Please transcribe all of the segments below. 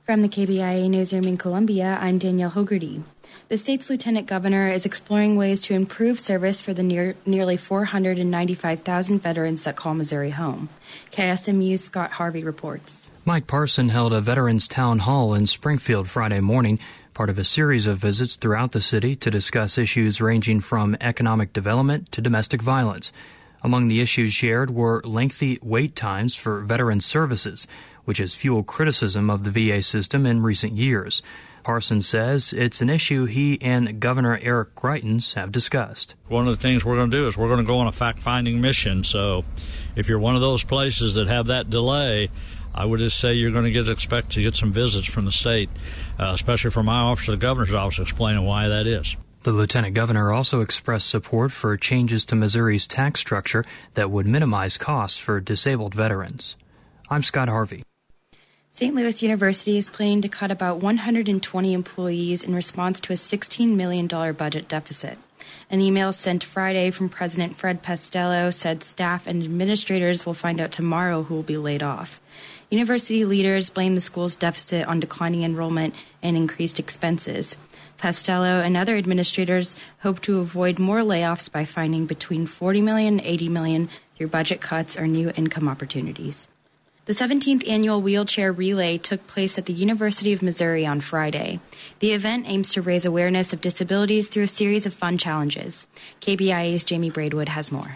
From the KBIA newsroom in Columbia, I'm Danielle Hogarty. The state's lieutenant governor is exploring ways to improve service for the nearly 495,000 veterans that call Missouri home. KSMU's Scott Harvey reports. Mike Parson held a Veterans Town Hall in Springfield Friday morning, part of a series of visits throughout the city to discuss issues ranging from economic development to domestic violence. Among the issues shared were lengthy wait times for veteran services, which has fueled criticism of the VA system in recent years. Parson says it's an issue he and Governor Eric Greitens have discussed. One of the things we're going to do is we're going to go on a fact-finding mission. So if you're one of those places that have that delay, I would just say you're going to expect to get some visits from the state, especially from my office to the governor's office, explaining why that is. The lieutenant governor also expressed support for changes to Missouri's tax structure that would minimize costs for disabled veterans. I'm Scott Harvey. St. Louis University is planning to cut about 120 employees in response to a $16 million budget deficit. An email sent Friday from President Fred Pestello said staff and administrators will find out tomorrow who will be laid off. University leaders blame the school's deficit on declining enrollment and increased expenses. Pestello and other administrators hope to avoid more layoffs by finding between $40 million and $80 million through budget cuts or new income opportunities. The 17th annual wheelchair relay took place at the University of Missouri on Friday. The event aims to raise awareness of disabilities through a series of fun challenges. KBIA's Jamie Braidwood has more.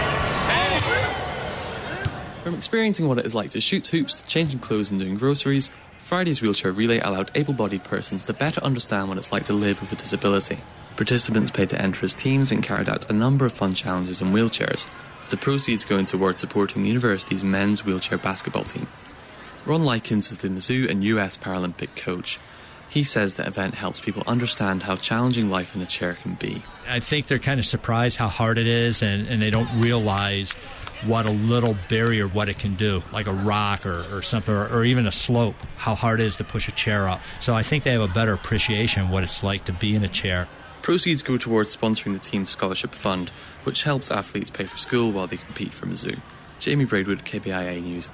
From experiencing what it is like to shoot hoops to changing clothes and doing groceries, Friday's wheelchair relay allowed able-bodied persons to better understand what it's like to live with a disability. Participants paid to enter as teams and carried out a number of fun challenges in wheelchairs, with the proceeds going toward supporting the university's men's wheelchair basketball team. Ron Likens is the Mizzou and US Paralympic coach. He says the event helps people understand how challenging life in a chair can be. I think they're kind of surprised how hard it is, and they don't realize what a little barrier, what it can do, like a rock or something, or even a slope, how hard it is to push a chair up. So I think they have a better appreciation of what it's like to be in a chair. Proceeds go towards sponsoring the team's scholarship fund, which helps athletes pay for school while they compete for Mizzou. Jamie Braidwood, KBIA News.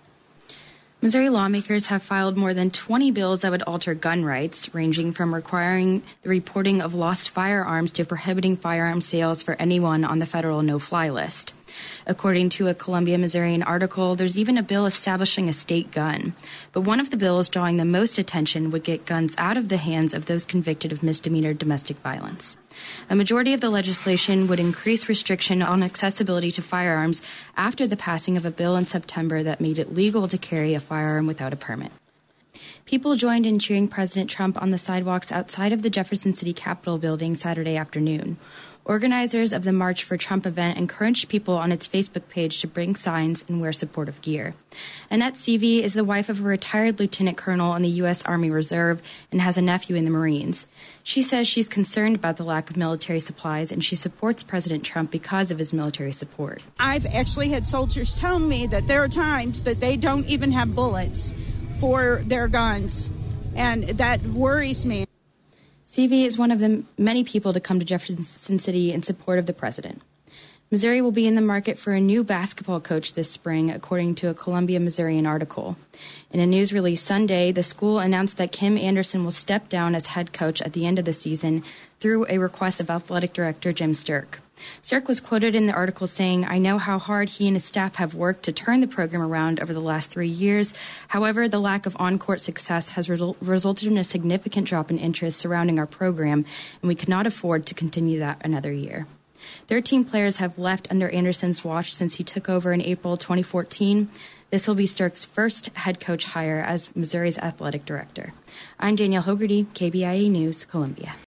Missouri lawmakers have filed more than 20 bills that would alter gun rights, ranging from requiring the reporting of lost firearms to prohibiting firearm sales for anyone on the federal no-fly list. According to a Columbia Missourian article, there's even a bill establishing a state gun. But one of the bills drawing the most attention would get guns out of the hands of those convicted of misdemeanor domestic violence. A majority of the legislation would increase restriction on accessibility to firearms after the passing of a bill in September that made it legal to carry a firearm without a permit. People joined in cheering President Trump on the sidewalks outside of the Jefferson City Capitol building Saturday afternoon. Organizers of the March for Trump event encouraged people on its Facebook page to bring signs and wear supportive gear. Annette Seavey is the wife of a retired lieutenant colonel in the U.S. Army Reserve and has a nephew in the Marines. She says she's concerned about the lack of military supplies, and she supports President Trump because of his military support. I've actually had soldiers tell me that there are times that they don't even have bullets for their guns, and that worries me. Seavey is one of the many people to come to Jefferson City in support of the president. Missouri will be in the market for a new basketball coach this spring, according to a Columbia Missourian article. In a news release Sunday, the school announced that Kim Anderson will step down as head coach at the end of the season through a request of athletic director Jim Sturck. Sturck was quoted in the article saying, "I know how hard he and his staff have worked to turn the program around over the last 3 years. However, the lack of on-court success has resulted in a significant drop in interest surrounding our program, and we cannot afford to continue that another year." 13 players have left under Anderson's watch since he took over in April 2014. This will be Sturck's first head coach hire as Missouri's athletic director. I'm Danielle Hogarty, KBIA News, Columbia.